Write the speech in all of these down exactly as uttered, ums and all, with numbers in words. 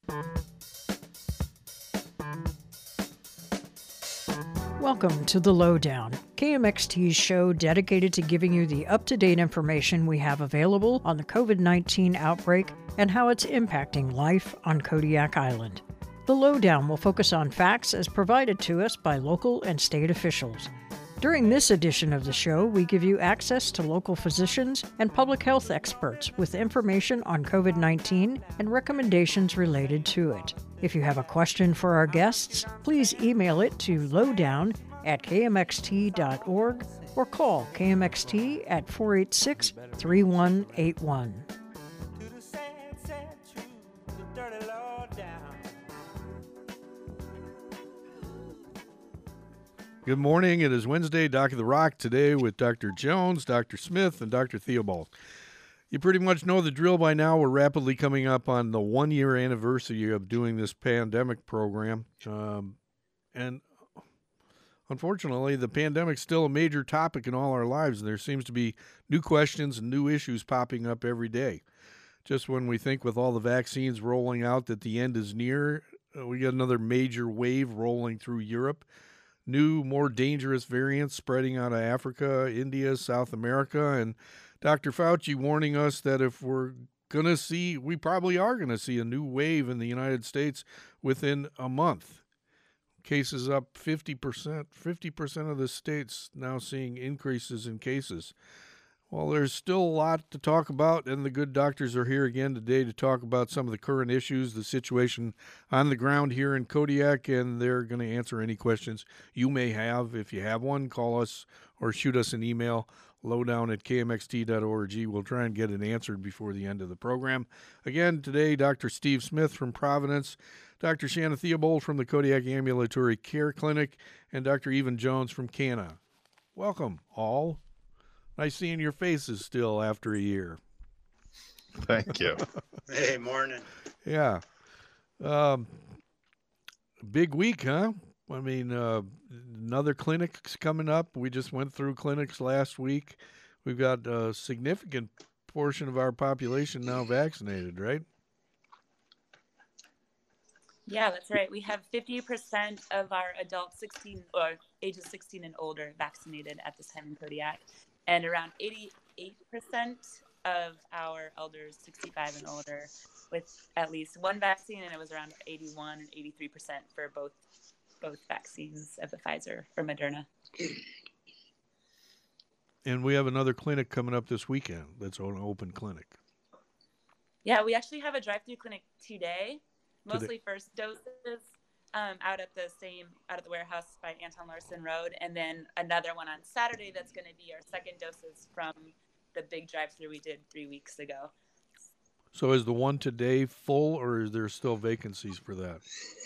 Welcome to The Lowdown, K M X T's show dedicated to giving you the up-to-date information we have available on the COVID nineteen outbreak and how it's impacting life on Kodiak Island. The Lowdown will focus on facts as provided to us by local and state officials. During this edition of the show, we give you access to local physicians and public health experts with information on COVID nineteen and recommendations related to it. If you have a question for our guests, please email it to lowdown at k m x t dot org or call K M X T at four eight six, three one eight one. Good morning. It is Wednesday, Doc of the Rock, today with Doctor Jones, Doctor Smith, and Doctor Theobald. You pretty much know the drill by now. We're rapidly coming up on the one-year anniversary of doing this pandemic program. Um, and unfortunately, the pandemic's still a major topic in all our lives, and there seems to be new questions and new issues popping up every day. Just when we think with all the vaccines rolling out that the end is near, uh, we got another major wave rolling through Europe. New, more dangerous variants spreading out of Africa, India, South America, and Doctor Fauci warning us that if we're going to see, we probably are going to see a new wave in the United States within a month. Cases up fifty percent. fifty percent of the states now seeing increases in cases. Well, there's still a lot to talk about, and the good doctors are here again today to talk about some of the current issues, the situation on the ground here in Kodiak, and they're going to answer any questions you may have. If you have one, call us or shoot us an email, lowdown at k m x t dot org. We'll try and get it answered before the end of the program. Again, today, Doctor Steve Smith from Providence, Doctor Shanna Theobald from the Kodiak Ambulatory Care Clinic, and Doctor Evan Jones from C A N A. Welcome, all. Nice seeing your faces still after a year. Thank you. Hey, morning. Yeah. Um, big week, huh? I mean, uh, another clinic's coming up. We just went through clinics last week. We've got a significant portion of our population now vaccinated, right? Yeah, that's right. We have fifty percent of our adults sixteen or ages sixteen and older vaccinated at this time in Kodiak, and around eighty-eight percent of our elders sixty-five and older with at least one vaccine, and it was around eighty-one and eighty-three percent for both both vaccines of the Pfizer or Moderna. And we have another clinic coming up this weekend. That's an open clinic. Yeah, we actually have a drive-through clinic today, mostly Today. first doses um, out at the same, out at the warehouse by Anton Larson Road. And then another one on Saturday that's going to be our second doses from the big drive-through we did three weeks ago. So is the one today full, or is there still vacancies for that?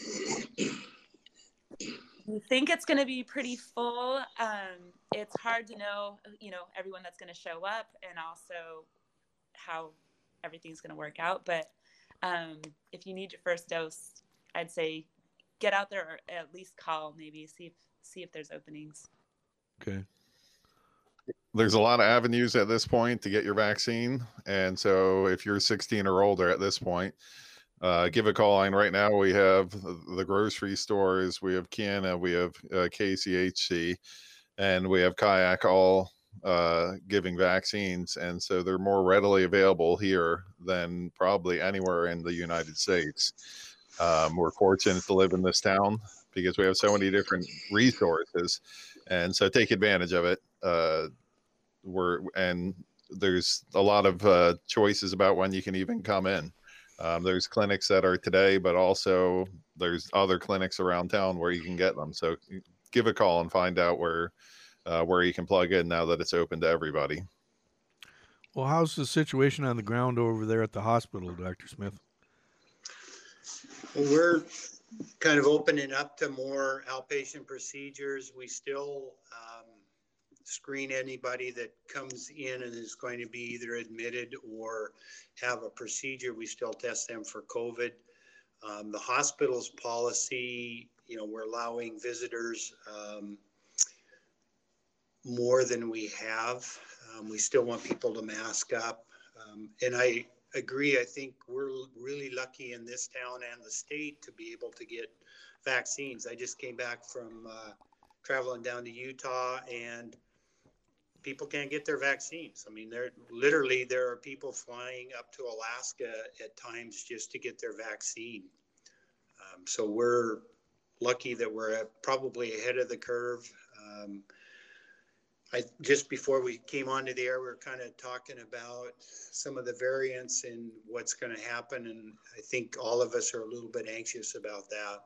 We think it's going to be pretty full. Um, it's hard to know, you know, everyone that's going to show up and also how everything's going to work out. But um, if you need your first dose, I'd say get out there or at least call, maybe see if, see if there's openings. Okay. There's a lot of avenues at this point to get your vaccine. And so if you're sixteen or older at this point, uh, give a call line right now. We have the grocery stores, we have C A N A, we have uh, K C H C, and we have Kayak all uh, giving vaccines. And so they're more readily available here than probably anywhere in the United States. Um, we're fortunate to live in this town because we have so many different resources. And so take advantage of it. Uh, we're and there's a lot of uh, choices about when you can even come in. Um, there's clinics that are today, but also there's other clinics around town where you can get them. So give a call and find out where uh, where you can plug in now that it's open to everybody. Well, how's the situation on the ground over there at the hospital, Doctor Smith? Well, we're kind of opening up to more outpatient procedures. We still um, screen anybody that comes in and is going to be either admitted or have a procedure. We still test them for COVID. Um, the hospital's policy, you know, we're allowing visitors um, more than we have. Um, we still want people to mask up. Um, and I, agree. I think we're really lucky in this town and the state to be able to get vaccines. I just came back from uh, traveling down to Utah, and people can't get their vaccines. I mean, there literally there are people flying up to Alaska at times just to get their vaccine. Um, so we're lucky that we're at, probably ahead of the curve. Um, I just before we came onto the air, we were kind of talking about some of the variants and what's going to happen, and I think all of us are a little bit anxious about that.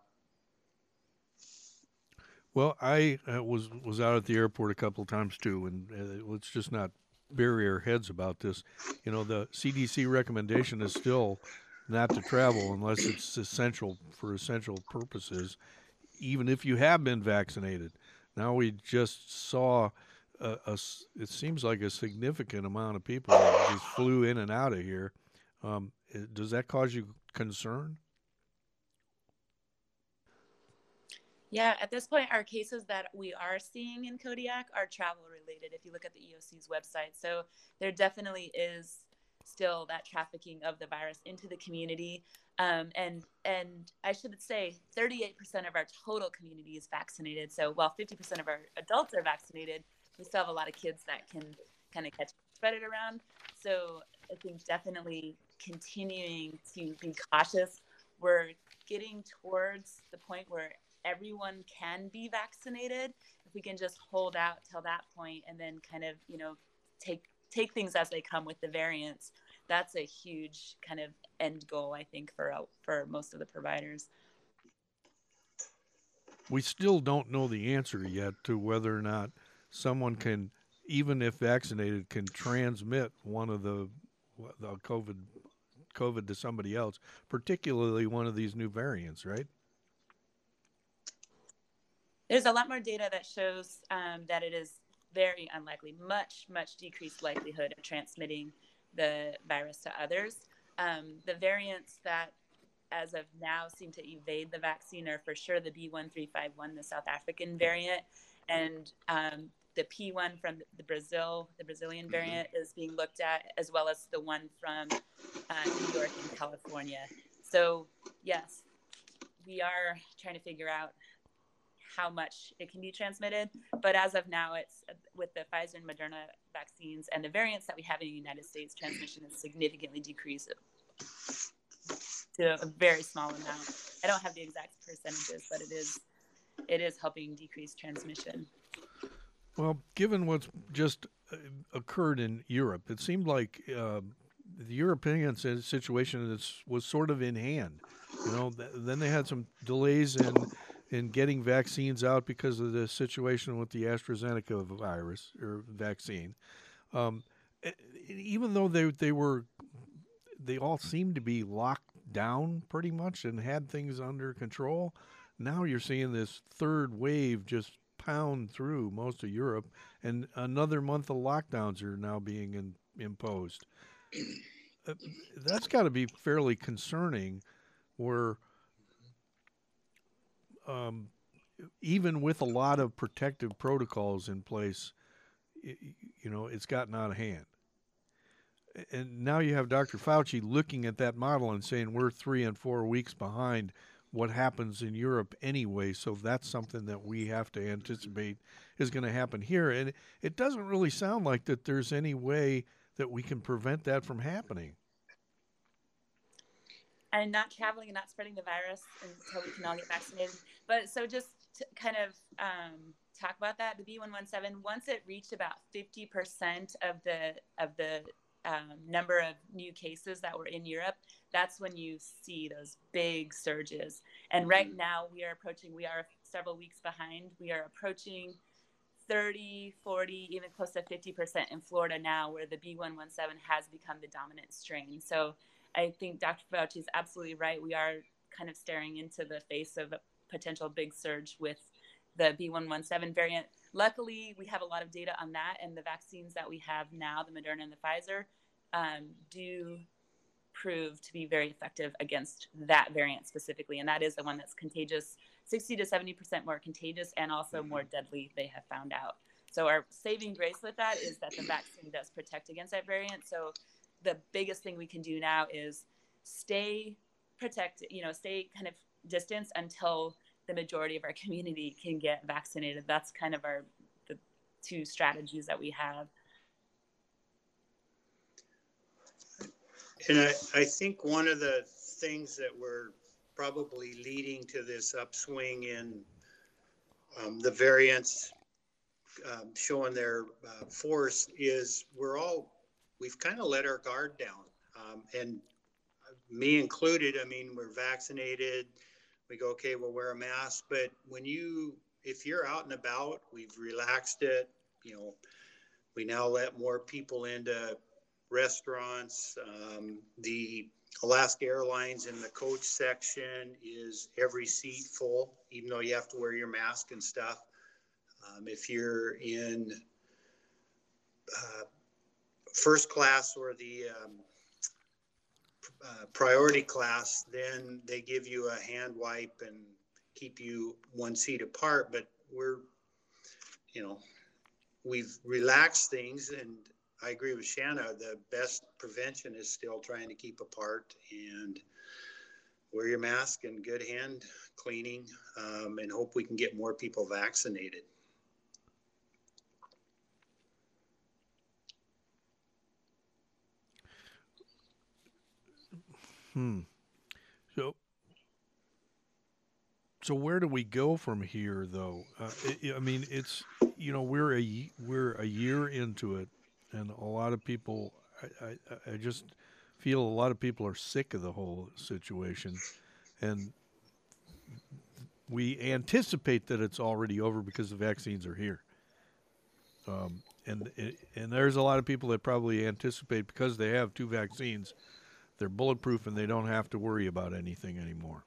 Well, I uh, was was out at the airport a couple of times too, and uh, let's just not bury our heads about this. You know, the C D C recommendation is still not to travel unless it's essential for essential purposes, even if you have been vaccinated. Now we just saw, a, a, it seems like a significant amount of people that just flew in and out of here. Um, does that cause you concern? Yeah, at this point, our cases that we are seeing in Kodiak are travel related, if you look at the E O C's website. So there definitely is still that trafficking of the virus into the community. Um, and and I should say thirty-eight percent of our total community is vaccinated. So while fifty percent of our adults are vaccinated, we still have a lot of kids that can kind of catch spread it around. So I think definitely continuing to be cautious. We're getting towards the point where everyone can be vaccinated. If we can just hold out till that point and then kind of, you know, take take things as they come with the variants, that's a huge kind of end goal, I think, for for most of the providers. We still don't know the answer yet to whether or not someone can, even if vaccinated, can transmit one of the the COVID COVID to somebody else, particularly one of these new variants, right? There's a lot more data that shows um, that it is very unlikely, much, much decreased likelihood of transmitting the virus to others. Um, the variants that, as of now, seem to evade the vaccine are for sure the B one three five one, the South African variant, and um, the P one from the Brazil, the Brazilian variant is being looked at, as well as the one from uh, New York and California. So, yes, we are trying to figure out how much it can be transmitted. But as of now, it's with the Pfizer and Moderna vaccines and the variants that we have in the United States, transmission is significantly decreased to a very small amount. I don't have the exact percentages, but it is it is helping decrease transmission. Well, given what's just uh, occurred in Europe, it seemed like uh, the European situation is, was sort of in hand. You know, th- then they had some delays in in getting vaccines out because of the situation with the AstraZeneca virus or vaccine. Um, even though they they were, they all seemed to be locked down pretty much and had things under control. Now you're seeing this third wave just pound through most of Europe, and another month of lockdowns are now being in, imposed. Uh, that's got to be fairly concerning, where um, even with a lot of protective protocols in place, it, you know, it's gotten out of hand. And now you have Doctor Fauci looking at that model and saying we're three and four weeks behind what happens in Europe anyway, so that's something that we have to anticipate is going to happen here. And it doesn't really sound like that there's any way that we can prevent that from happening. And not traveling and not spreading the virus until we can all get vaccinated. But so just to kind of um, talk about that, the B one one seven, once it reached about fifty percent of the of the um, number of new cases that were in Europe, that's when you see those big surges. And right now we are approaching, we are several weeks behind. We are approaching thirty, forty, even close to fifty percent in Florida now, where the B one one seven has become the dominant strain. So I think Doctor Fauci is absolutely right. We are kind of staring into the face of a potential big surge with the B one one seven variant. Luckily, we have a lot of data on that, and the vaccines that we have now, the Moderna and the Pfizer, um, do prove to be very effective against that variant specifically, and that is the one that's contagious, sixty to seventy percent more contagious and also more deadly, they have found out. So our saving grace with that is that the vaccine does protect against that variant. So the biggest thing we can do now is stay protected, you know, stay kind of distance until the majority of our community can get vaccinated. That's kind of our the two strategies that we have. And I, I think one of the things that we're probably leading to this upswing in um, the variants um, showing their uh, force is we're all, we've kind of let our guard down. Um, and me included, I mean, we're vaccinated. We go, okay, we'll wear a mask. But when you, if you're out and about, we've relaxed it. You know, we now let more people into restaurants. Um, the Alaska Airlines in the coach section is every seat full, even though you have to wear your mask and stuff. Um, if you're in uh, first class or the um, uh, priority class, then they give you a hand wipe and keep you one seat apart. But we're, you know, we've relaxed things, and I agree with Shanna. The best prevention is still trying to keep apart and wear your mask and good hand cleaning, um, and hope we can get more people vaccinated. Hmm. So, so where do we go from here, though? Uh, I I mean, it's, you know, we're a we're a year into it, and a lot of people, I, I, I just feel a lot of people are sick of the whole situation, and we anticipate that it's already over because the vaccines are here. Um, and and there's a lot of people that probably anticipate because they have two vaccines, they're bulletproof and they don't have to worry about anything anymore.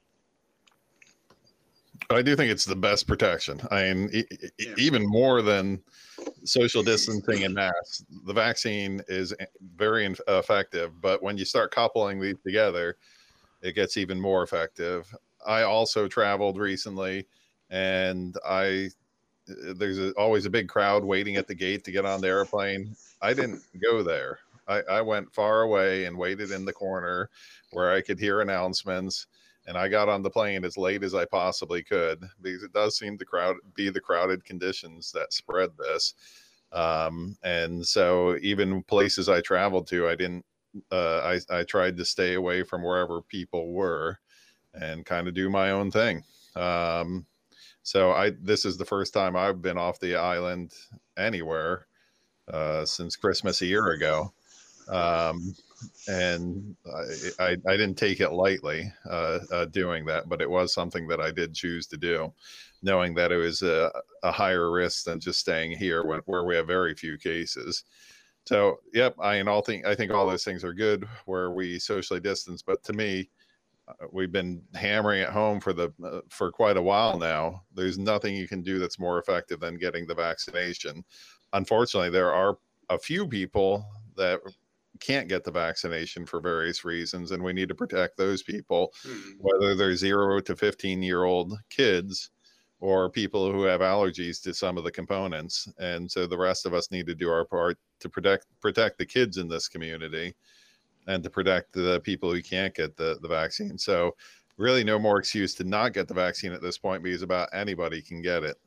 I do think it's the best protection. I mean, e- e- Yeah. even more than social distancing and masks, the vaccine is very in- effective. But when you start coupling these together, it gets even more effective. I also traveled recently, and I there's a, always a big crowd waiting at the gate to get on the airplane. I didn't go there. I, I went far away and waited in the corner where I could hear announcements. And I got on the plane as late as I possibly could because it does seem to crowd be the crowded conditions that spread this. Um, and so even places I traveled to, I didn't, uh, I, I tried to stay away from wherever people were and kind of do my own thing. Um, so I, this is the first time I've been off the island anywhere, uh, since Christmas a year ago. Um, and I, I, I didn't take it lightly, uh, uh, doing that, but it was something that I did choose to do, knowing that it was a, a higher risk than just staying here when, where we have very few cases. So, yep, I and all think I think all those things are good where we socially distance. But to me, uh, we've been hammering it home for the uh, for quite a while now. There's nothing you can do that's more effective than getting the vaccination. Unfortunately, there are a few people that can't get the vaccination for various reasons, and we need to protect those people, Hmm. whether they're zero to fifteen year old kids or people who have allergies to some of the components. And so the rest of us need to do our part to protect protect the kids in this community and to protect the people who can't get the, the vaccine. So really no more excuse to not get the vaccine at this point because about anybody can get it.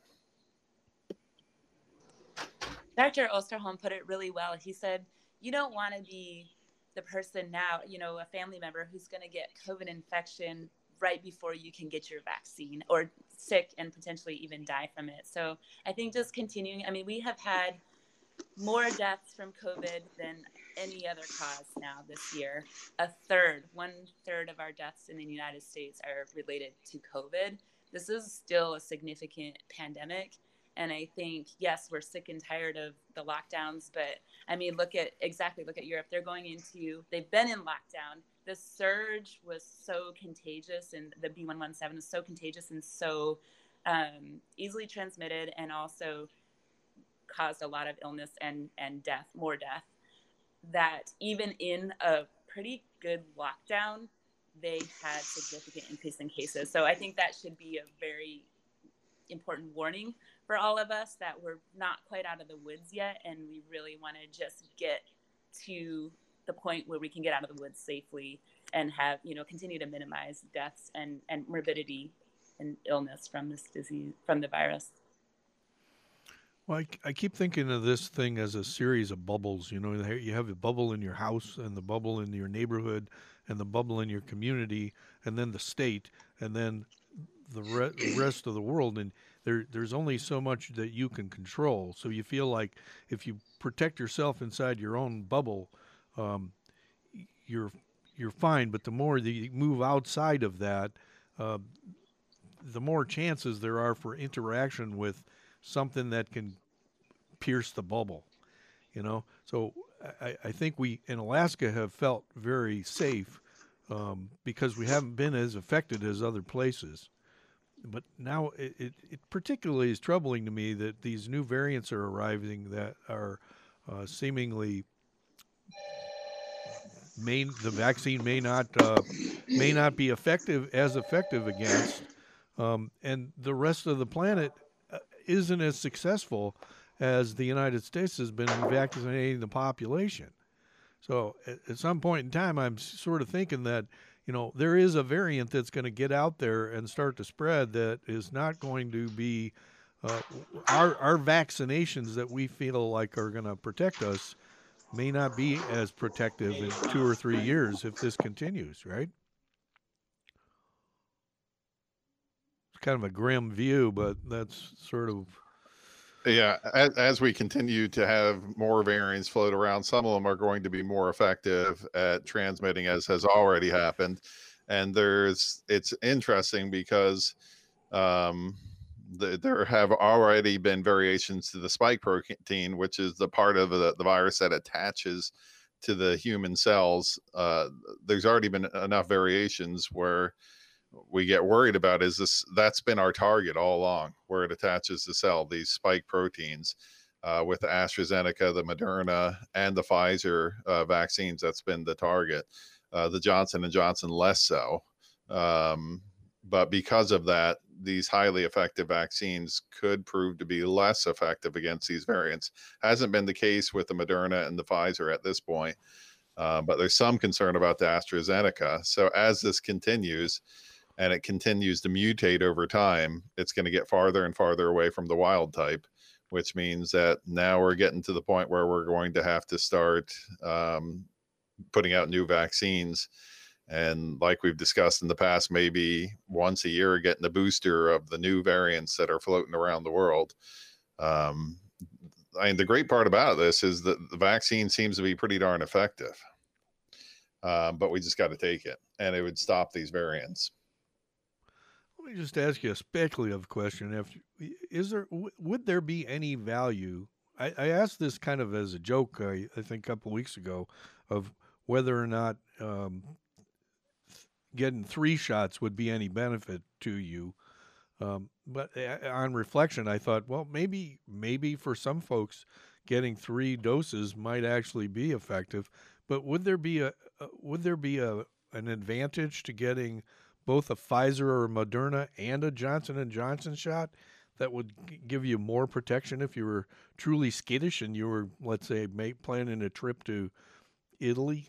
Doctor Osterholm put it really well. He said, you don't want to be the person now, you know, a family member who's going to get COVID infection right before you can get your vaccine, or sick and potentially even die from it. So I think just continuing, I mean, we have had more deaths from COVID than any other cause now this year. A third, one third of our deaths in the United States are related to COVID. This is still a significant pandemic. And I think, yes, we're sick and tired of the lockdowns, but I mean, look at exactly, look at Europe. They're going into, they've been in lockdown. The surge was so contagious, and the B one one seven is so contagious and so um, easily transmitted, and also caused a lot of illness and, and death, more death, that even in a pretty good lockdown, they had significant increase in cases. So I think that should be a very important warning for all of us that we're not quite out of the woods yet, and we really want to just get to the point where we can get out of the woods safely and have, you know, continue to minimize deaths and, and morbidity and illness from this disease, from the virus. Well, I, I keep thinking of this thing as a series of bubbles. You know, you have a bubble in your house and the bubble in your neighborhood and the bubble in your community and then the state and then the re- rest of the world. And there, there's only so much that you can control. So you feel like if you protect yourself inside your own bubble, um, you're you're fine. But the more that you move outside of that, uh, the more chances there are for interaction with something that can pierce the bubble, you know. So I, I think we in Alaska have felt very safe um, because we haven't been as affected as other places. But now it, it, it particularly is troubling to me that these new variants are arriving that are uh, seemingly may the vaccine may not uh, may not be effective as effective against, um, and the rest of the planet isn't as successful as the United States has been in vaccinating the population. So at, at some point in time, I'm sort of thinking that, you know, there is a variant that's going to get out there and start to spread that is not going to be uh, our our vaccinations that we feel like are going to protect us may not be as protective in two or three years if this continues, right? Kind of a grim view, but that's sort of yeah. As, as we continue to have more variants float around, some of them are going to be more effective at transmitting, as has already happened. And there's it's interesting because um, the, there have already been variations to the spike protein, which is the part of the, the virus that attaches to the human cells. Uh, there's already been enough variations where we get worried about is this that's been our target all along, where it attaches to cell, these spike proteins. Uh, with the AstraZeneca, the Moderna, and the Pfizer uh, vaccines, that's been the target. Uh, the Johnson and Johnson less so. Um, but because of that, these highly effective vaccines could prove to be less effective against these variants. Hasn't been the case with the Moderna and the Pfizer at this point, uh, but there's some concern about the AstraZeneca. So as this continues, and it continues to mutate over time, it's going to get farther and farther away from the wild type, which means that now we're getting to the point where we're going to have to start um, putting out new vaccines. And like we've discussed in the past, maybe once a year, getting a booster of the new variants that are floating around the world. Um, I mean, the great part about this is that the vaccine seems to be pretty darn effective, uh, but we just got to take it, and it would stop these variants. Let me just ask you a speculative question. If is there would there be any value? I, I asked this kind of as a joke, I, I think, a couple of weeks ago, of whether or not um, getting three shots would be any benefit to you. Um, but on reflection, I thought, well, maybe maybe for some folks, getting three doses might actually be effective. But would there be a would there be a an advantage to getting both a Pfizer or a Moderna and a Johnson and Johnson shot that would g- give you more protection if you were truly skittish and you were, let's say, make, planning a trip to Italy?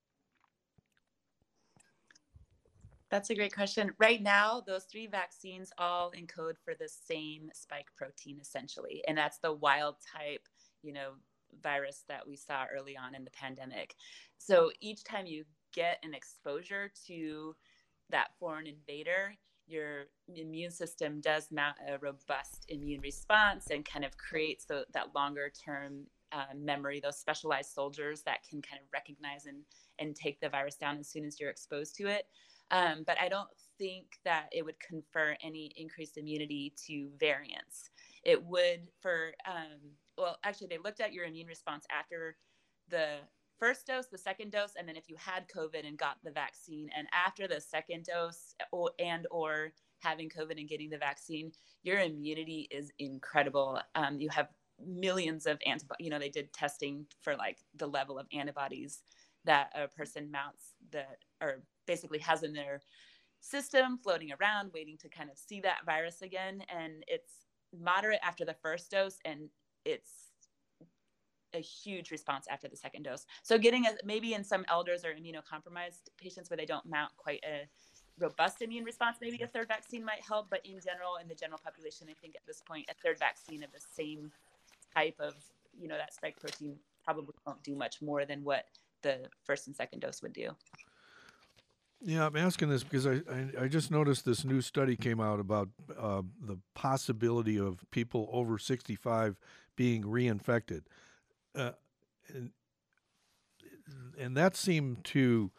That's a great question. Right now, those three vaccines all encode for the same spike protein, essentially, and that's the wild type, you know, virus that we saw early on in the pandemic. So each time you get an exposure to that foreign invader, your immune system does mount a robust immune response and kind of creates the, that longer term uh, memory, those specialized soldiers that can kind of recognize and, and take the virus down as soon as you're exposed to it. Um, but I don't think that it would confer any increased immunity to variants. It would for, um, well, actually, they looked at your immune response after the first dose, the second dose, and then if you had COVID and got the vaccine, and after the second dose or, and or having COVID and getting the vaccine, your immunity is incredible. Um, you have millions of antibodies. You know, they did testing for like the level of antibodies that a person mounts that or basically has in their system floating around, waiting to kind of see that virus again. And it's moderate after the first dose, and it's a huge response after the second dose. So getting a, maybe in some elders or immunocompromised patients where they don't mount quite a robust immune response, maybe a third vaccine might help. But in general, in the general population, I think at this point, a third vaccine of the same type of, you know, that spike protein probably won't do much more than what the first and second dose would do. Yeah, I'm asking this because I, I, I just noticed this new study came out about uh, the possibility of people over sixty-five being reinfected. Uh, and, and that seemed to,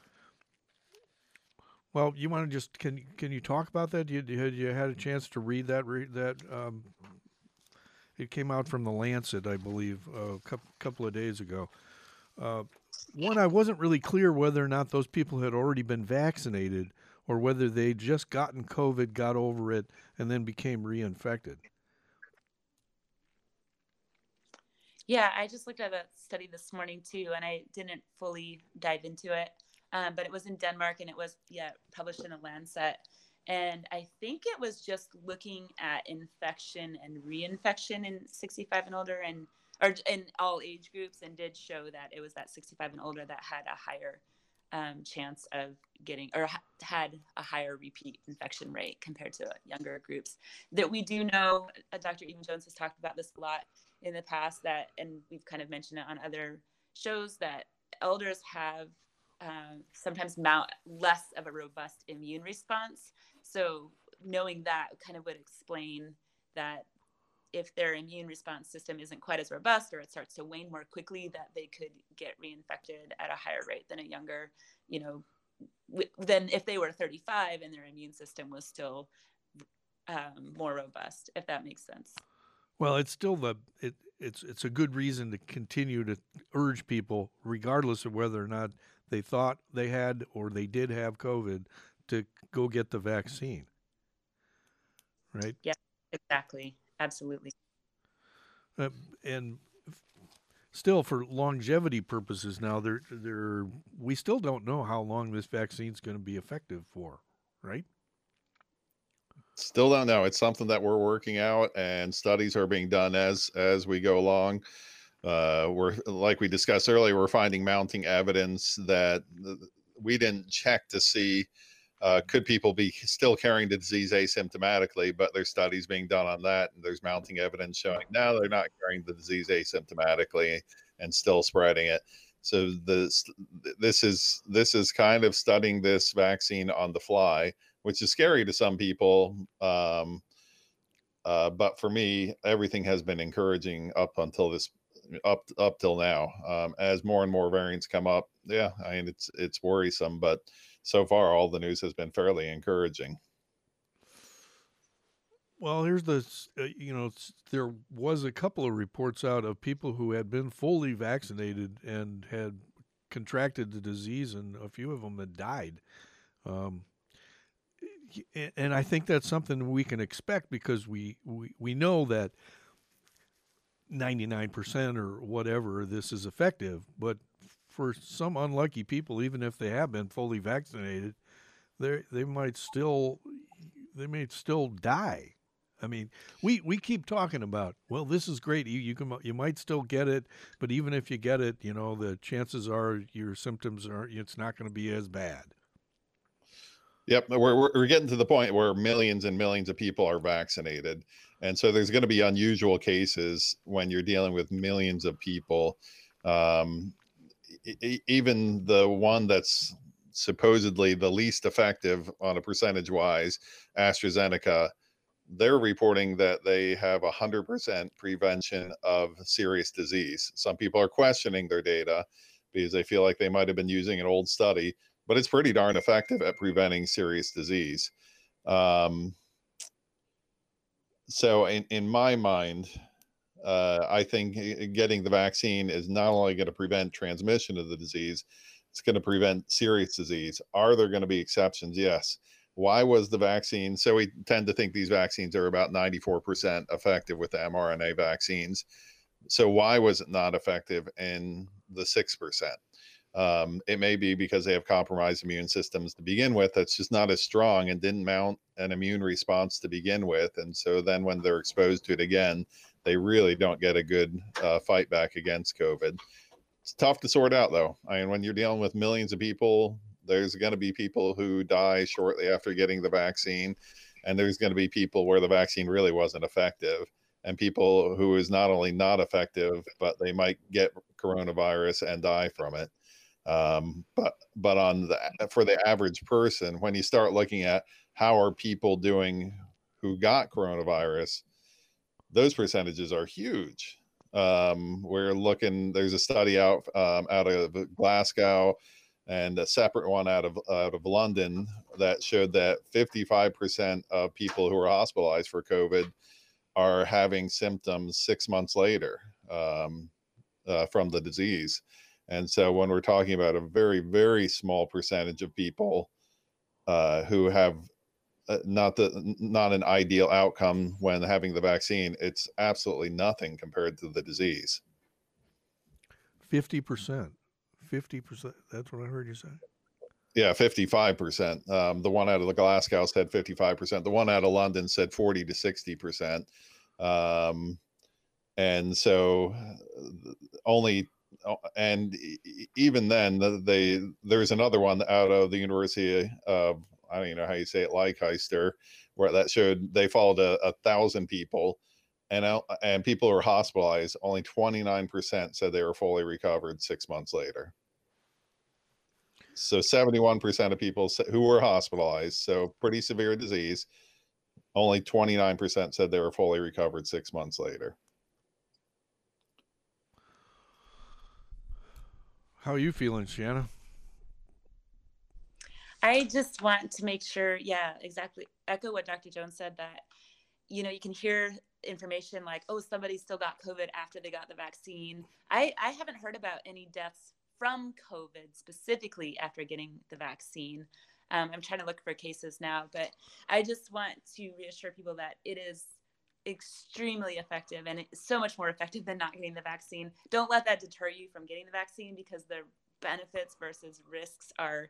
well, you want to just, can can you talk about that? You, you, had, you had a chance to read that? Read that um, it came out from the Lancet, I believe, a couple, couple of days ago. Uh, one, I wasn't really clear whether or not those people had already been vaccinated or whether they just gotten COVID, got over it, and then became reinfected. Yeah, I just looked at that study this morning too, and I didn't fully dive into it, um, but it was in Denmark and it was, yeah, published in a Lancet. And I think it was just looking at infection and reinfection in sixty-five and older and or in all age groups, and did show that it was that sixty-five and older that had a higher um, chance of getting, or ha- had a higher repeat infection rate compared to younger groups. That we do know, uh, Doctor Evan-Jones has talked about this a lot in the past, that, and we've kind of mentioned it on other shows, that elders have um, sometimes mount less of a robust immune response. So knowing that kind of would explain that if their immune response system isn't quite as robust, or it starts to wane more quickly, that they could get reinfected at a higher rate than a younger, you know, w- than if they were thirty-five and their immune system was still um, more robust, if that makes sense. Well, it's still the it it's it's a good reason to continue to urge people, regardless of whether or not they thought they had or they did have COVID, to go get the vaccine. Right? Yeah, exactly. Absolutely. Uh, and still, for longevity purposes, now there there we still don't know how long this vaccine is going to be effective for, right? Still don't know. It's something that we're working out, and studies are being done as as we go along. Uh, we're, like we discussed earlier, we're finding mounting evidence that we didn't check to see uh, could people be still carrying the disease asymptomatically, but there's studies being done on that, and there's mounting evidence showing now they're not carrying the disease asymptomatically and still spreading it. So this this is this is kind of studying this vaccine on the fly, which is scary to some people. Um, uh, but for me, everything has been encouraging up until this, up up till now. Um, as more and more variants come up, yeah, I mean it's it's worrisome, but so far all the news has been fairly encouraging. Well, here's the, uh, you know, there was a couple of reports out of people who had been fully vaccinated and had contracted the disease, and a few of them had died. Um, and I think that's something we can expect, because we, we, we know that ninety-nine percent or whatever this is effective, but for some unlucky people, even if they have been fully vaccinated, they they might still they may still die. I mean, we, we keep talking about, well, this is great. You you can you might still get it, but even if you get it, you know, the chances are your symptoms are it's not going to be as bad. Yep, we're we're getting to the point where millions and millions of people are vaccinated, and so there's going to be unusual cases when you're dealing with millions of people. Um, e- even the one that's supposedly the least effective on a percentage wise, AstraZeneca, they're reporting that they have a hundred percent prevention of serious disease. Some people are questioning their data because they feel like they might have been using an old study, but it's pretty darn effective at preventing serious disease. Um, so in, in my mind, uh, I think getting the vaccine is not only going to prevent transmission of the disease, it's going to prevent serious disease. Are there going to be exceptions? Yes. Why was the vaccine? So we tend to think these vaccines are about ninety-four percent effective with the mRNA vaccines. So why was it not effective in the six percent? Um, it may be because they have compromised immune systems to begin with. That's just not as strong and didn't mount an immune response to begin with. And so then when they're exposed to it again, they really don't get a good uh, fight back against COVID. It's tough to sort out, though. I mean, when you're dealing with millions of people, there's going to be people who die shortly after getting the vaccine, and there's going to be people where the vaccine really wasn't effective, and people who is not only not effective, but they might get coronavirus and die from it. Um, but but on the for the average person, when you start looking at how are people doing who got coronavirus, those percentages are huge. Um, we're looking. There's a study out um, out of Glasgow, and a separate one out of out of London that showed that fifty-five percent of people who are hospitalized for COVID are having symptoms six months later um, uh, from the disease. And so when we're talking about a very, very small percentage of people uh, who have uh, not the not an ideal outcome when having the vaccine, it's absolutely nothing compared to the disease. fifty percent. fifty percent. That's what I heard you say. Yeah, fifty-five percent. Um, the one out of the Glasgow said fifty-five percent. The one out of London said forty to sixty percent. Um, and so only, and even then, they there's another one out of the University of, I don't even know how you say it, Leicester, where that showed they followed a, a thousand people, and and people who were hospitalized, only twenty-nine percent said they were fully recovered six months later. So seventy-one percent of people who were hospitalized, so pretty severe disease, only twenty-nine percent said they were fully recovered six months later. How are you feeling, Shanna? I just want to make sure, yeah, exactly. Echo what Doctor Jones said, that, you know, you can hear information like, oh, somebody still got COVID after they got the vaccine. I, I haven't heard about any deaths from COVID specifically after getting the vaccine. Um, I'm trying to look for cases now, but I just want to reassure people that it is extremely effective, and it's so much more effective than not getting the vaccine. Don't let that deter you from getting the vaccine, because the benefits versus risks are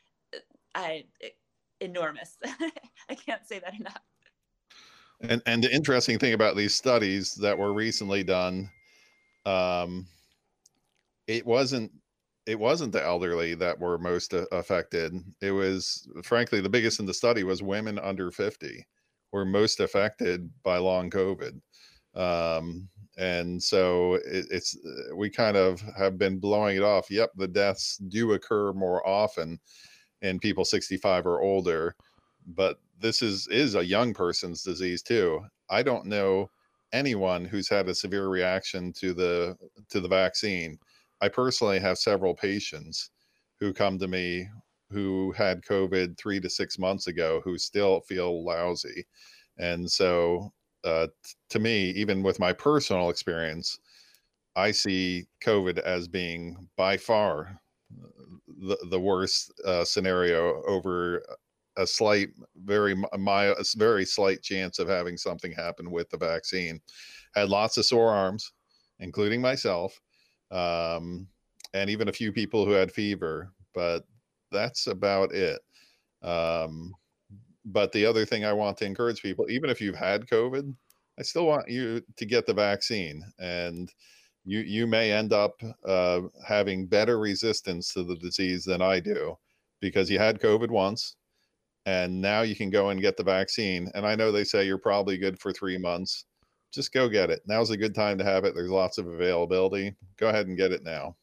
I, enormous. I can't say that enough. And and the interesting thing about these studies that were recently done, um, it wasn't it wasn't the elderly that were most affected. It was, frankly, the biggest in the study was women under fifty were most affected by long COVID. Um, and so it, it's, we kind of have been blowing it off. Yep, the deaths do occur more often in people sixty-five or older, but this is, is a young person's disease too. I don't know anyone who's had a severe reaction to the, to the vaccine. I personally have several patients who come to me who had COVID three to six months ago who still feel lousy. And so uh, t- to me, even with my personal experience, I see COVID as being by far the, the worst uh, scenario over a slight, very mild, a very slight chance of having something happen with the vaccine. Had lots of sore arms, including myself, um, and even a few people who had fever, but that's about it. Um, but the other thing I want to encourage people, even if you've had COVID, I still want you to get the vaccine, and you you may end up uh, having better resistance to the disease than I do, because you had COVID once, and now you can go and get the vaccine. And I know they say you're probably good for three months. Just go get it. Now's a good time to have it. There's lots of availability. Go ahead and get it now.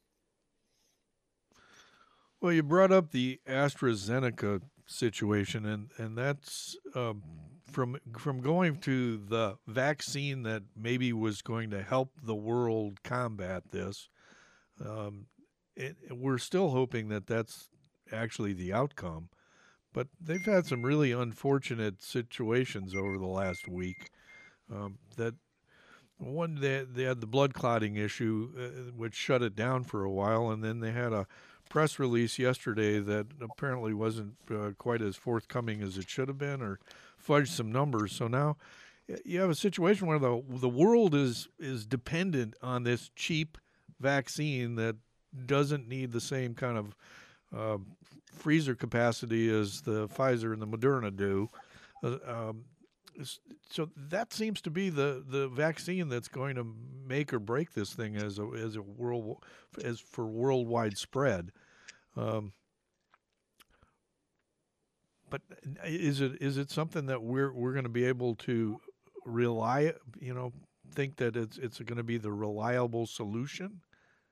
Well, you brought up the AstraZeneca situation, and and that's um, from from going to the vaccine that maybe was going to help the world combat this. Um, it, we're still hoping that that's actually the outcome, but they've had some really unfortunate situations over the last week. Um, that one, they, they had the blood clotting issue, uh, which shut it down for a while, and then they had a press release yesterday that apparently wasn't uh, quite as forthcoming as it should have been, or fudged some numbers. So now you have a situation where the the world is is dependent on this cheap vaccine that doesn't need the same kind of uh, freezer capacity as the Pfizer and the Moderna do. Uh, um, so that seems to be the, the vaccine that's going to make or break this thing as a as a world as for worldwide spread. Um, but is it is it something that we're we're going to be able to rely, you know, think that it's it's going to be the reliable solution?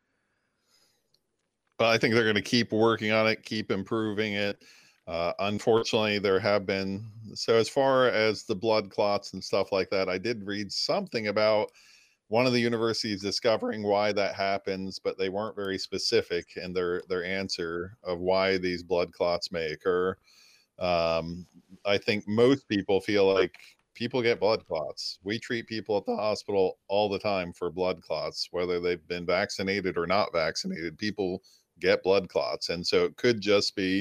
Well, I think they're going to keep working on it, keep improving it. Uh, unfortunately, there have been, so as far as the blood clots and stuff like that, I did read something about one of the universities discovering why that happens, but they weren't very specific in their, their answer of why these blood clots may occur. Um, I think most people feel like people get blood clots. We treat people at the hospital all the time for blood clots, whether they've been vaccinated or not vaccinated. People get blood clots. And so it could just be,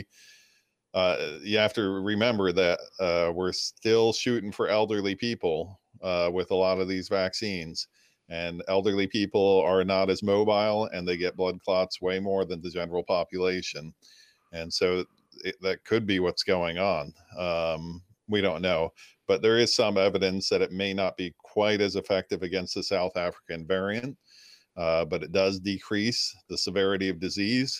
uh, you have to remember that uh, we're still shooting for elderly people uh, with a lot of these vaccines. And elderly people are not as mobile, and they get blood clots way more than the general population. And so it, that could be what's going on. Um, we don't know. But there is some evidence that it may not be quite as effective against the South African variant, uh, but it does decrease the severity of disease.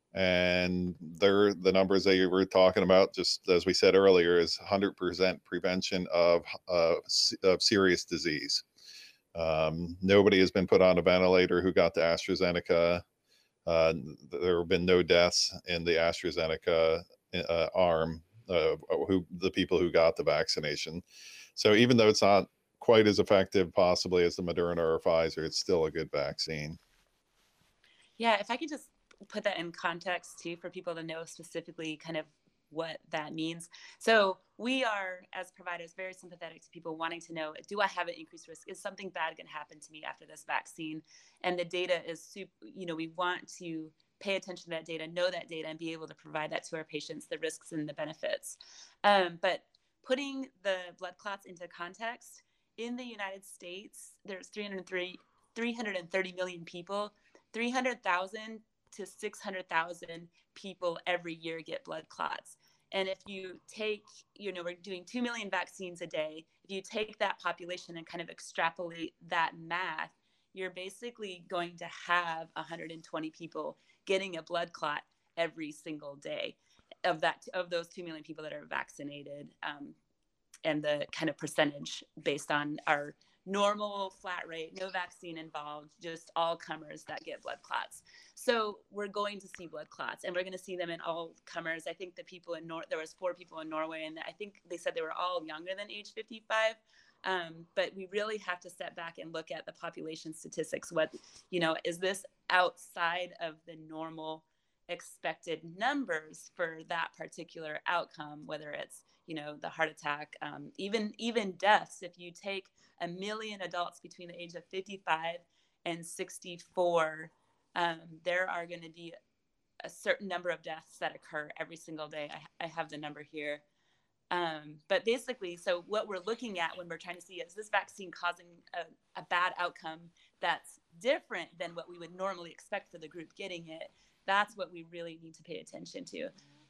And there, the numbers that you were talking about, just as we said earlier, is one hundred percent prevention of, uh, of serious disease. Um, nobody has been put on a ventilator who got the AstraZeneca. Uh, there have been no deaths in the AstraZeneca uh, arm, uh, who the people who got the vaccination. So even though it's not quite as effective possibly as the Moderna or Pfizer, it's still a good vaccine. Yeah, if I could just put that in context too, for people to know specifically kind of what that means. So we are, as providers, very sympathetic to people wanting to know, do I have an increased risk? Is something bad going to happen to me after this vaccine? And the data is super, you know, we want to pay attention to that data, know that data, and be able to provide that to our patients, the risks and the benefits. Um, but putting the blood clots into context, in the United States, there's three hundred thirty million people, three hundred thousand to six hundred thousand people every year get blood clots. And if you take, you know, we're doing two million vaccines a day. If you take that population and kind of extrapolate that math, you're basically going to have one hundred twenty people getting a blood clot every single day of that, of those two million people that are vaccinated, um, and the kind of percentage based on our normal flat rate, no vaccine involved, just all comers that get blood clots. So we're going to see blood clots, and we're going to see them in all comers. I think the people in Nor- there was four people in Norway, and I think they said they were all younger than age fifty-five. Um, but we really have to step back and look at the population statistics. What, you know, is this outside of the normal expected numbers for that particular outcome, whether it's, you know, the heart attack, um, even, even deaths. If you take a million adults between the age of fifty-five and sixty-four, um, there are going to be a certain number of deaths that occur every single day. I, I have the number here. Um, but basically, so what we're looking at when we're trying to see, is this vaccine causing a, a bad outcome that's different than what we would normally expect for the group getting it? That's what we really need to pay attention to.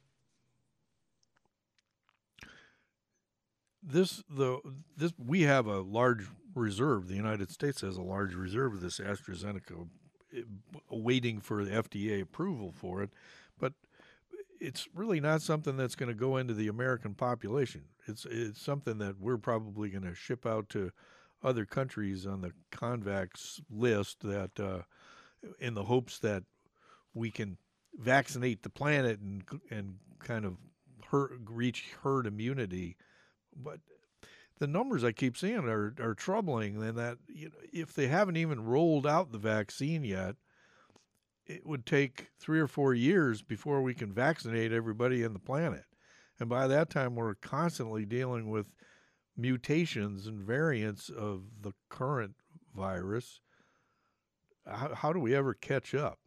This the this we have a large reserve. The United States has a large reserve of this AstraZeneca, waiting for the F D A approval for it, but it's really not something that's going to go into the American population. It's it's something that we're probably going to ship out to other countries on the CONVAX list, that uh, in the hopes that we can vaccinate the planet and and kind of herd, reach herd immunity. But the numbers I keep seeing are, are troubling, and that, you know, if they haven't even rolled out the vaccine yet, it would take three or four years before we can vaccinate everybody in the planet. And by that time, we're constantly dealing with mutations and variants of the current virus. How, how do we ever catch up?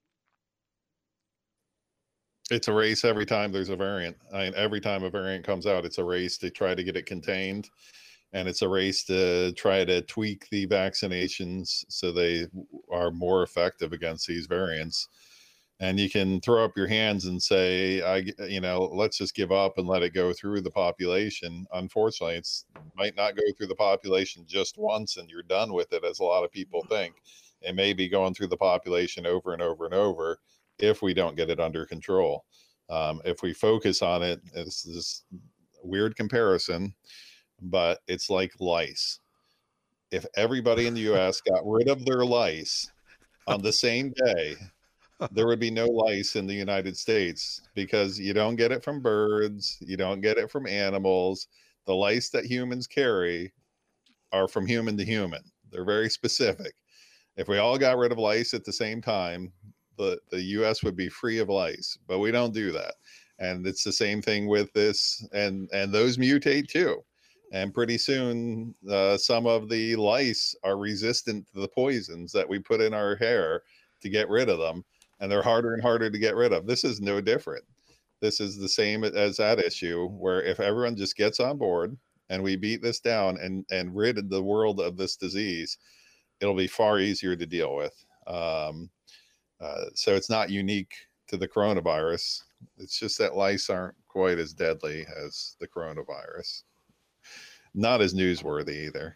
It's a race every time there's a variant. I mean, every time a variant comes out, it's a race to try to get it contained. And it's a race to try to tweak the vaccinations so they are more effective against these variants. And you can throw up your hands and say, I, you know, let's just give up and let it go through the population. Unfortunately, it's might not go through the population just once and you're done with it, as a lot of people think. It may be going through the population over and over and over if we don't get it under control. Um, if we focus on it, it's this weird comparison, but it's like lice. If everybody in the U S got rid of their lice on the same day, there would be no lice in the United States, because you don't get it from birds, you don't get it from animals. The lice that humans carry are from human to human. They're very specific. If we all got rid of lice at the same time, the, the U S would be free of lice, but we don't do that. And it's the same thing with this, and, and those mutate too. And pretty soon, uh, some of the lice are resistant to the poisons that we put in our hair to get rid of them. And they're harder and harder to get rid of. This is no different. This is the same as that issue, where if everyone just gets on board and we beat this down and, and rid the world of this disease, it'll be far easier to deal with. Um, uh, so it's not unique to the coronavirus. It's just that lice aren't quite as deadly as the coronavirus. Not as newsworthy either.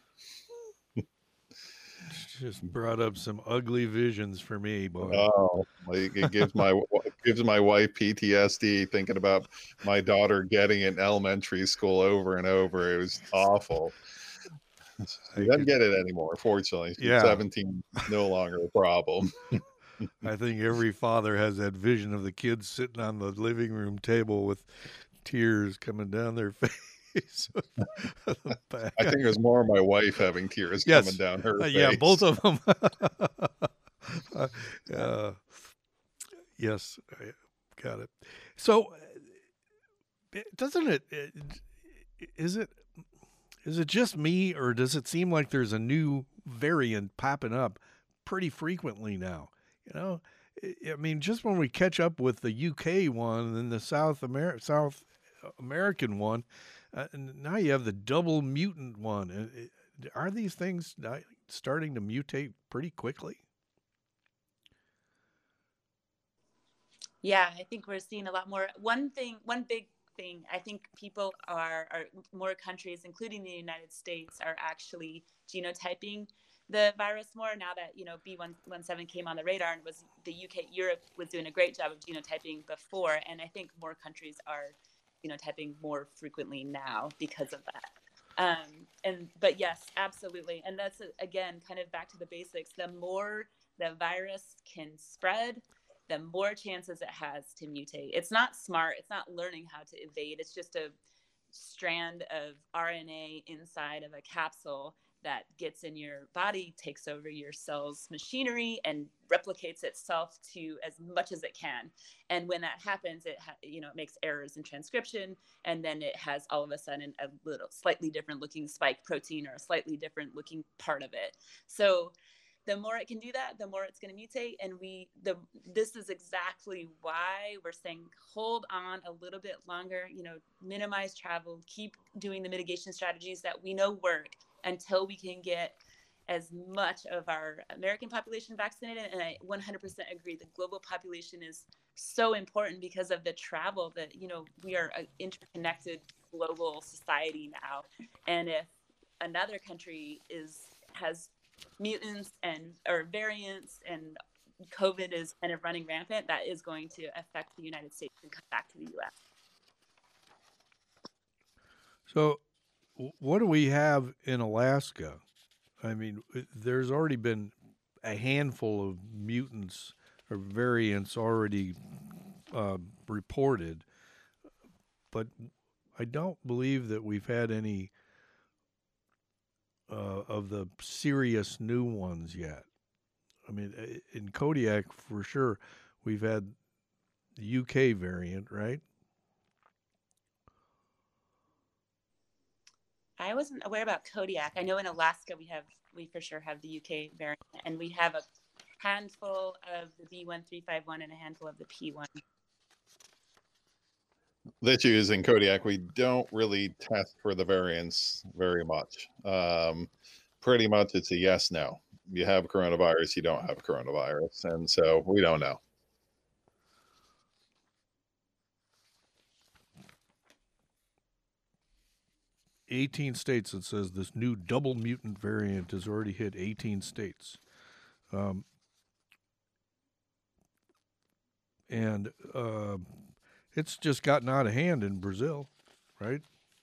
Just brought up some ugly visions for me, boy. Oh, like it gives my it gives my wife P T S D thinking about my daughter getting it in elementary school over and over. It was awful. She doesn't get it anymore, fortunately. She's Yeah. seventeen, no longer a problem. I think every father has that vision of the kids sitting on the living room table with tears coming down their face. I think it was more my wife having tears yes. coming down her uh, face. Yeah, both of them. uh, uh, yes, I got it. So, doesn't it? Is it? Is it just me, or does it seem like there's a new variant popping up pretty frequently now? You know, I mean, just when we catch up with the U K one and the South Amer- South American one. Uh, and now you have the double mutant one. Uh, are these things starting to mutate pretty quickly? Yeah, I think we're seeing a lot more. One thing, one big thing, I think people are, are more countries, including the United States, are actually genotyping the virus more now that, you know, B one seventeen came on the radar, and was the U K, Europe was doing a great job of genotyping before. And I think more countries are genotyping more frequently now because of that. Um, and, but yes, absolutely. And that's, again, kind of back to the basics. The more the virus can spread, the more chances it has to mutate. It's not smart. It's not learning how to evade. It's just a strand of R N A inside of a capsule that gets in your body, takes over your cell's machinery, and replicates itself to as much as it can. And when that happens, it ha- you know it makes errors in transcription, and then it has all of a sudden a little slightly different looking spike protein or a slightly different looking part of it. So the more it can do that, the more it's going to mutate. And we, the, this is exactly why we're saying, hold on a little bit longer, you know, minimize travel, keep doing the mitigation strategies that we know work until we can get as much of our American population vaccinated. And I one hundred percent agree. The global population is so important because of the travel that, you know, we are an interconnected global society now. And if another country is, has mutants and or variants and COVID is kind of running rampant, that is going to affect the United States and come back to the U S. So what do we have in Alaska? I mean, there's already been a handful of mutants or variants already uh, reported, but I don't believe that we've had any Uh, of the serious new ones yet. I mean, in Kodiak, for sure, we've had the U K variant, right? I wasn't aware about Kodiak. I know in Alaska we have, we for sure have the U K variant, and we have a handful of the B one three five one and a handful of the P one. The issue is in Kodiak, we don't really test for the variants very much. Um, pretty much it's a yes, no. You have coronavirus, you don't have coronavirus. And so we don't know. eighteen states. It says this new double mutant variant has already hit eighteen states. Um, and uh, it's just gotten out of hand in Brazil, right?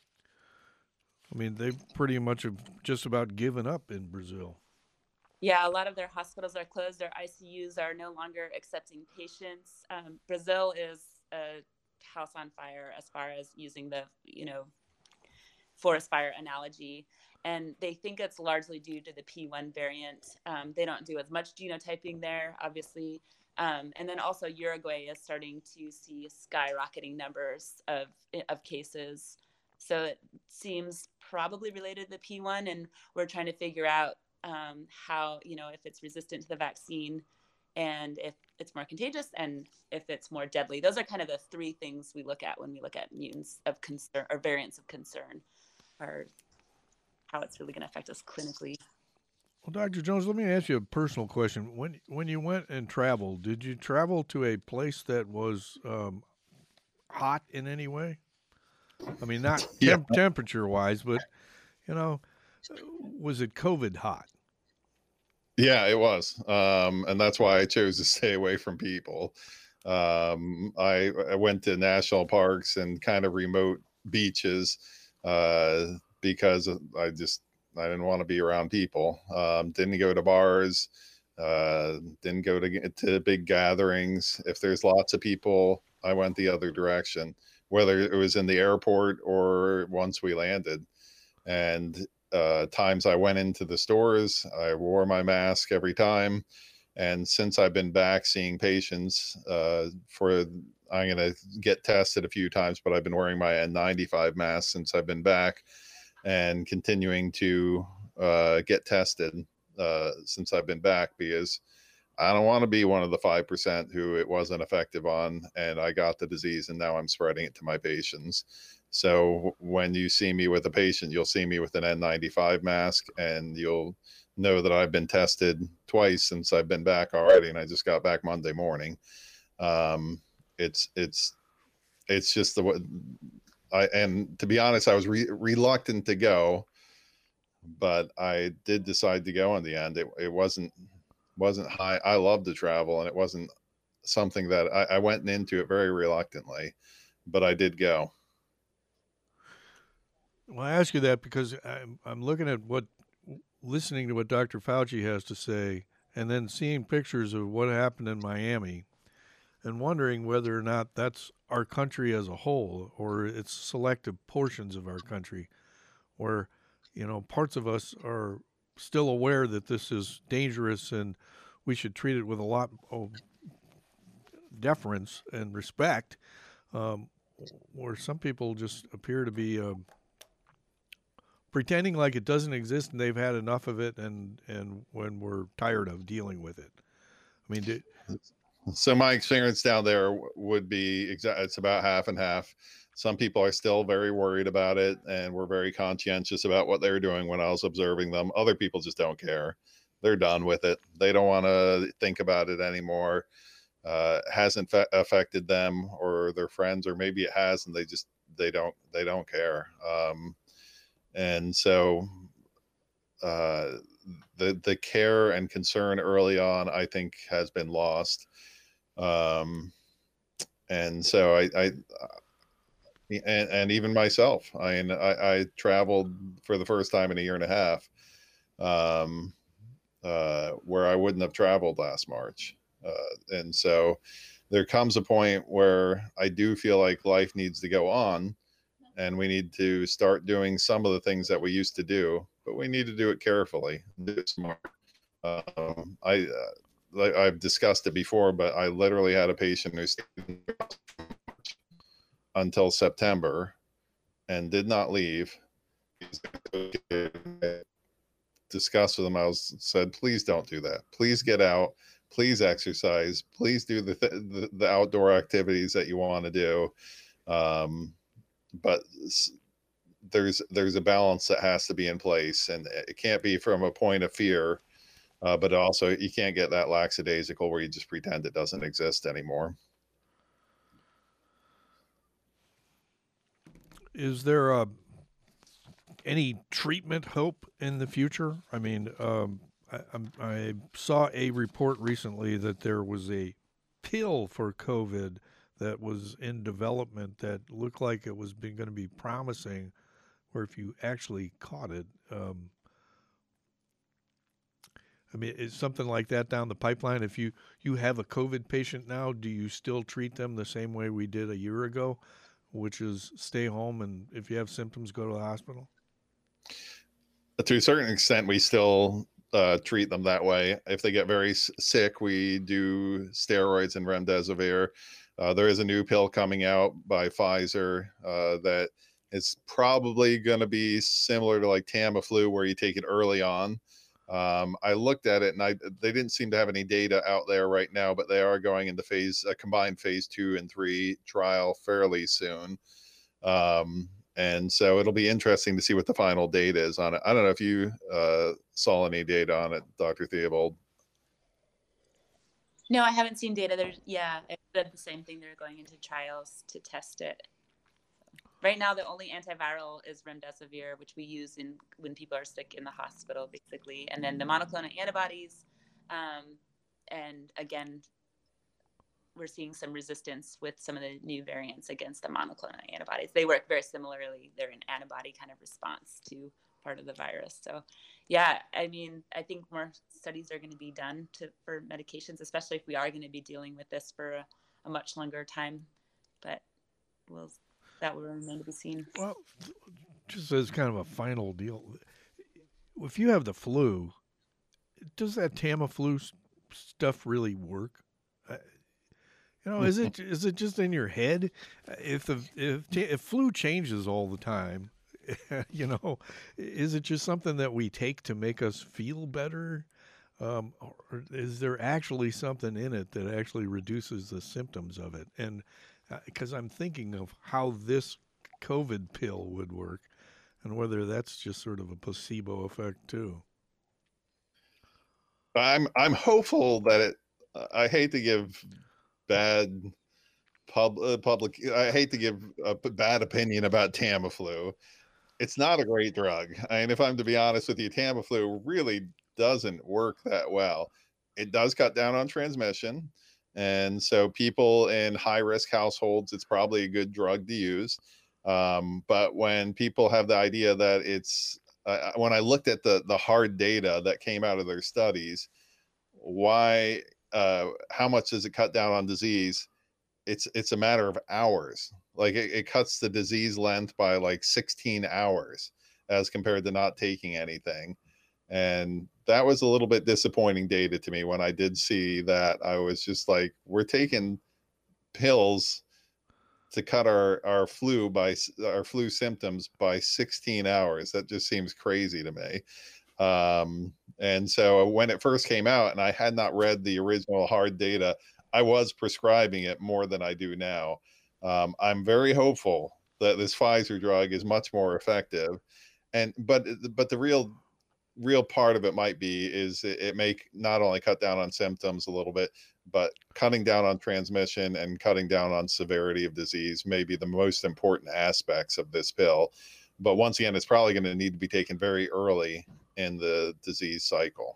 I mean, they pretty much have just about given up in Brazil. Yeah, a lot of their hospitals are closed. Their I C Us are no longer accepting patients. Um, Brazil is a house on fire as far as using the, you know, forest fire analogy. And they think it's largely due to the P one variant. Um, they don't do as much genotyping there, obviously. Um, and then also Uruguay is starting to see skyrocketing numbers of, of cases. So it seems probably related to the P one, and we're trying to figure out um, how, you know, if it's resistant to the vaccine and if it's more contagious and if it's more deadly. Those are kind of the three things we look at when we look at mutants of concern or variants of concern, or how it's really going to affect us clinically. Well, Doctor Jones, let me ask you a personal question. When when you went and traveled, did you travel to a place that was um, hot in any way? I mean, not temp- yeah. temperature-wise, but, you know, was it COVID hot? Yeah, it was. Um, and that's why I chose to stay away from people. Um, I, I went to national parks and kind of remote beaches uh, because I just, I didn't want to be around people. Um, didn't go to bars, uh, didn't go to, to big gatherings. If there's lots of people, I went the other direction, whether it was in the airport or once we landed. And uh, times I went into the stores, I wore my mask every time. And since I've been back seeing patients uh, for, I'm going to get tested a few times, but I've been wearing my N ninety-five mask since I've been back and continuing to uh, get tested uh, since I've been back, because I don't want to be one of the five percent who it wasn't effective on and I got the disease and now I'm spreading it to my patients. So when you see me with a patient, you'll see me with an N ninety-five mask and you'll know that I've been tested twice since I've been back already. And I just got back Monday morning. Um, it's, it's, it's just the, I, and to be honest, I was re- reluctant to go, but I did decide to go in the end. It, it wasn't, wasn't high. I love to travel and it wasn't something that I, I went into it very reluctantly, but I did go. Well, I ask you that because I'm, I'm looking at what, listening to what Doctor Fauci has to say, and then seeing pictures of what happened in Miami and wondering whether or not that's our country as a whole or it's selective portions of our country where, you know, parts of us are still aware that this is dangerous and we should treat it with a lot of deference and respect, um, where some people just appear to be um, pretending like it doesn't exist and they've had enough of it, and, and when we're tired of dealing with it. I mean, did, so my experience down there would be exa- it's about half and half. Some people are still very worried about it and were very conscientious about what they were doing when I was observing them. Other people just don't care. They're done with it. They don't want to think about it anymore. Uh, hasn't fa- affected them or their friends, or maybe it has, and they just, they don't, they don't care. Um, and so uh, the, the care and concern early on, I think, has been lost. Um, and so I, I, and, and even myself, I mean, I, I traveled for the first time in a year and a half, um, uh, where I wouldn't have traveled last March. Uh, and so there comes a point where I do feel like life needs to go on and we need to start doing some of the things that we used to do, but we need to do it carefully, do it smart. Um, I, uh, like I've discussed it before, but I literally had a patient who stayed until September and did not leave. Discussed with him, I was said, please don't do that. Please get out. Please exercise. Please do the th- the, the outdoor activities that you want to do. Um, but there's there's a balance that has to be in place, and it can't be from a point of fear, uh, but also you can't get that lackadaisical where you just pretend it doesn't exist anymore. Is there a any treatment hope in the future? I mean, um, I, I'm- I saw a report recently that there was a pill for COVID that was in development that looked like it was going to be promising, where if you actually caught it, um, I mean, is something like that down the pipeline? If you, you have a COVID patient now, do you still treat them the same way we did a year ago, which is stay home and if you have symptoms, go to the hospital? To a certain extent, we still uh, treat them that way. If they get very s- sick, we do steroids and remdesivir. Uh, there is a new pill coming out by Pfizer uh, that is probably going to be similar to like Tamiflu, where you take it early on. Um, I looked at it and I they didn't seem to have any data out there right now, but they are going into phase a combined phase two and three trial fairly soon. Um, and so it'll be interesting to see what the final data is on it. I don't know if you uh, saw any data on it, Doctor Theobald. No, I haven't seen data. There's, yeah, I said the same thing. They're going into trials to test it. Right now, the only antiviral is remdesivir, which we use in when people are sick in the hospital, basically. And then the monoclonal antibodies. Um, and again, we're seeing some resistance with some of the new variants against the monoclonal antibodies. They work very similarly. They're an antibody kind of response to part of the virus. So, yeah, I mean, I think more studies are going to be done to for medications, especially if we are going to be dealing with this for a, a much longer time. But we'll that will remain to be seen. Well, just as kind of a final deal, if you have the flu, does that Tamiflu s- stuff really work? Uh, you know, is it is it just in your head? Uh, If the if ta- if flu changes all the time, you know, is it just something that we take to make us feel better? Um, or is there actually something in it that actually reduces the symptoms of it? And because I'm thinking of how this COVID pill would work and whether that's just sort of a placebo effect too. I'm I'm hopeful that it. I hate to give bad pub uh, public. I hate to give a p- bad opinion about Tamiflu. It's not a great drug. I mean, if I'm to be honest with you, Tamiflu really doesn't work that well. It does cut down on transmission, and so people in high risk households, it's probably a good drug to use. Um, but when people have the idea that it's uh, when I looked at the the hard data that came out of their studies, why uh how much does it cut down on disease? It's it's a matter of hours. Like it, it cuts the disease length by like sixteen hours as compared to not taking anything. And that was a little bit disappointing data to me. When I did see that, I was just like, we're taking pills to cut our our flu by our flu symptoms by sixteen hours. That just seems crazy to me. Um, and so when it first came out and I had not read the original hard data, I was prescribing it more than I do now. Um, I'm very hopeful that this Pfizer drug is much more effective. And but but the real real part of it might be is it, it may not only cut down on symptoms a little bit, but cutting down on transmission and cutting down on severity of disease may be the most important aspects of this pill. But once again, it's probably going to need to be taken very early in the disease cycle.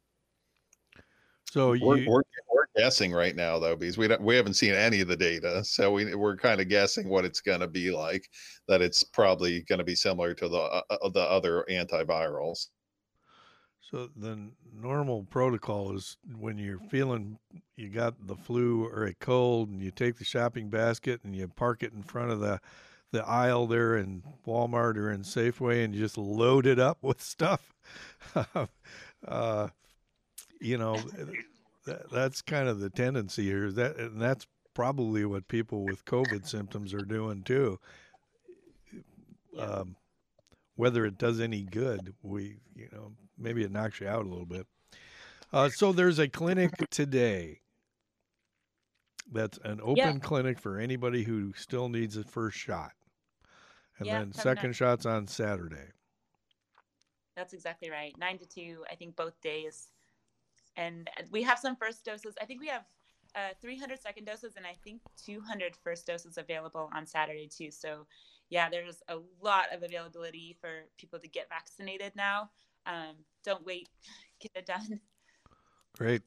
So We're, you, we're, we're guessing right now though, because we don't we haven't seen any of the data, so we we're kind of guessing what it's going to be like. That it's probably going to be similar to the uh, the other antivirals. so the normal protocol is when you're feeling you got the flu or a cold, and you take the shopping basket and you park it in front of the the aisle there in Walmart or in Safeway, and you just load it up with stuff. uh, you know, that, that's kind of the tendency here. That and that's probably what people with COVID symptoms are doing too. Yeah. Um, whether it does any good, we you know maybe it knocks you out a little bit. Uh, so there's a clinic today that's an open Yeah. clinic for anybody who still needs a first shot, and Yeah, then coming second up. shots on Saturday. That's exactly right. Nine to two, I think both days. And we have some first doses. I think we have uh, three hundred second doses and I think two hundred first doses available on Saturday too. So yeah, there's a lot of availability for people to get vaccinated now. Um, don't wait, get it done. Great.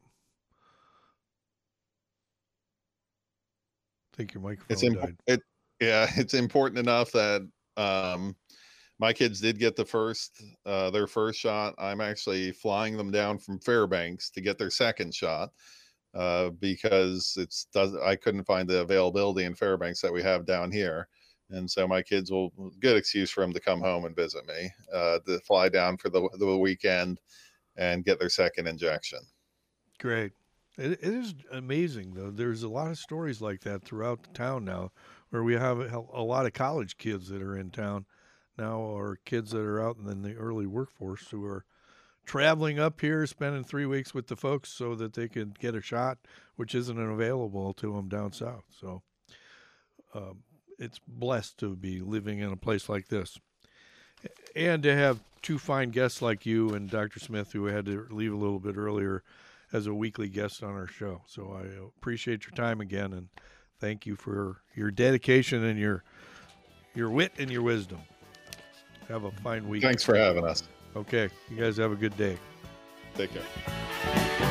I think your microphone It's imp- died. it, yeah, it's important enough that um, my kids did get the first, uh, their first shot. I'm actually flying them down from Fairbanks to get their second shot uh, because it's does I couldn't find the availability in Fairbanks that we have down here, and so my kids will good excuse for them to come home and visit me, uh, to fly down for the the weekend and get their second injection. Great. It, it is amazing, though. There's a lot of stories like that throughout the town now, where we have a, a lot of college kids that are in town now, or kids that are out in the early workforce who are traveling up here, spending three weeks with the folks so that they can get a shot, which isn't available to them down south. So um, it's blessed to be living in a place like this. And to have two fine guests like you and Doctor Smith, who had to leave a little bit earlier, as a weekly guest on our show. So I appreciate your time again, and thank you for your dedication and your your wit and your wisdom. Have a fine week. Thanks for having us. Okay. You guys have a good day. Take care.